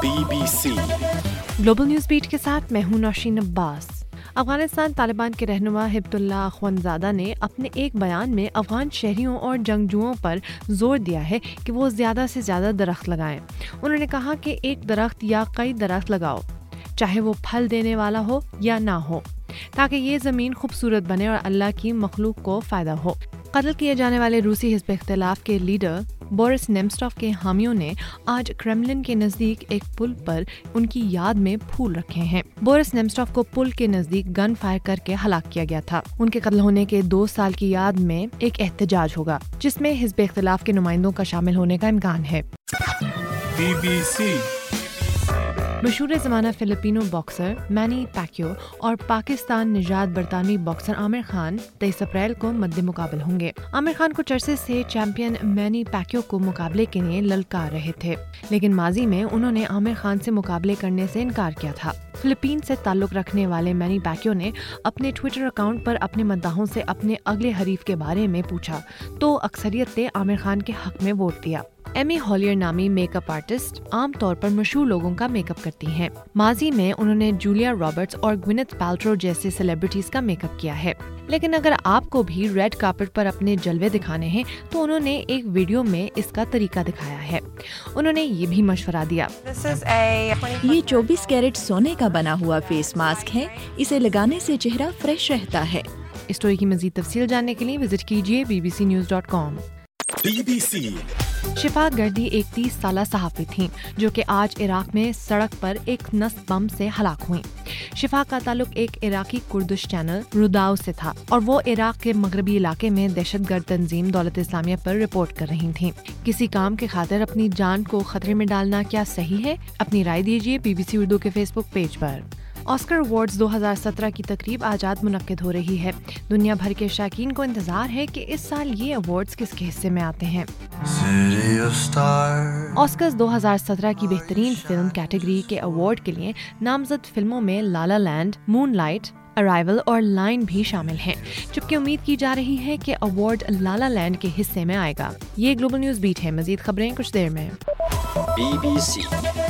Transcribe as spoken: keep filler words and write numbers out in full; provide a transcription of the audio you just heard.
Be B C global news beat کے ساتھ میں ہوں نوشین عباس۔ افغانستان طالبان کے رہنما ہبت اللہ اخوندزادہ نے اپنے ایک بیان میں افغان شہریوں اور جنگجوؤں پر زور دیا ہے کہ وہ زیادہ سے زیادہ درخت لگائیں۔ انہوں نے کہا کہ ایک درخت یا کئی درخت لگاؤ، چاہے وہ پھل دینے والا ہو یا نہ ہو، تاکہ یہ زمین خوبصورت بنے اور اللہ کی مخلوق کو فائدہ ہو۔ قتل کیے جانے والے روسی حزب اختلاف کے لیڈر بورس نیمسٹوف کے حامیوں نے آج کرملن کے نزدیک ایک پل پر ان کی یاد میں پھول رکھے ہیں۔ بورس نیمسٹوف کو پل کے نزدیک گن فائر کر کے ہلاک کیا گیا تھا۔ ان کے قتل ہونے کے دو سال کی یاد میں ایک احتجاج ہوگا، جس میں حزب اختلاف کے نمائندوں کا شامل ہونے کا امکان ہے۔ بی بی سی مشہور زمانہ فلپینو باکسر مینی پیکیو اور پاکستان نژاد برطانوی باکسر عامر خان تیئیس اپریل کو مد مقابل ہوں گے۔ عامر خان کچھ عرصے سے چیمپئن مینی پیکیو کو مقابلے کے لیے للکار رہے تھے، لیکن ماضی میں انہوں نے عامر خان سے مقابلے کرنے سے انکار کیا تھا۔ فلپین سے تعلق رکھنے والے مینی پیکیو نے اپنے ٹویٹر اکاؤنٹ پر اپنے مداحوں سے اپنے اگلے حریف کے بارے میں پوچھا تو اکثریت نے عامر خان کے حق میں ووٹ دیا۔ ایمی ہالیر نامی میک اپ آرٹسٹ عام طور پر مشہور لوگوں کا میک اپ کرتی ہیں۔ ماضی میں انہوں نے جولیا رابرٹس اور گوینتھ پیلٹرو جیسے سیلیبریٹیز کا میک اپ کیا ہے، لیکن اگر آپ کو بھی ریڈ کارپٹ پر اپنے جلوے دکھانے ہیں تو انہوں نے ایک ویڈیو میں اس کا طریقہ دکھایا ہے۔ انہوں نے یہ بھی مشورہ دیا، یہ چوبیس کیرٹ سونے کا بنا ہوا فیس ماسک ہے، اسے لگانے سے چہرہ فریش رہتا ہے۔ اسٹوری کی مزید تفصیل جاننے کے لیے وزٹ کیجیے B B C news dot com. B B C شفا گردی ایک تیس سالہ صحافی تھیں جو کہ آج عراق میں سڑک پر ایک نصب بم سے ہلاک ہوئیں۔ شفا کا تعلق ایک عراقی کردش چینل روداؤ سے تھا اور وہ عراق کے مغربی علاقے میں دہشت گرد تنظیم دولت اسلامیہ پر رپورٹ کر رہی تھیں۔ کسی کام کی خاطر اپنی جان کو خطرے میں ڈالنا کیا صحیح ہے؟ اپنی رائے دیجیے بی بی سی اردو کے فیس بک پیج پر۔ آسکر ایوارڈز دو ہزار سترہ کی تقریب آج رات منعقد ہو رہی ہے۔ دنیا بھر کے شائقین کو انتظار ہے کہ اس سال یہ ایوارڈز کس کے حصے میں آتے ہیں۔ آسکرز دو ہزار سترہ کی بہترین فلم کیٹیگری کے ایوارڈ کے لیے نامزد فلموں میں La La Land, Moonlight, Arrival اور لائن بھی شامل ہیں، جبکہ امید کی جا رہی ہے کہ ایوارڈ لا لا لینڈ کے حصے میں آئے گا۔ یہ گلوبل نیوز بیٹ ہے، مزید خبریں کچھ دیر میں۔ Be B C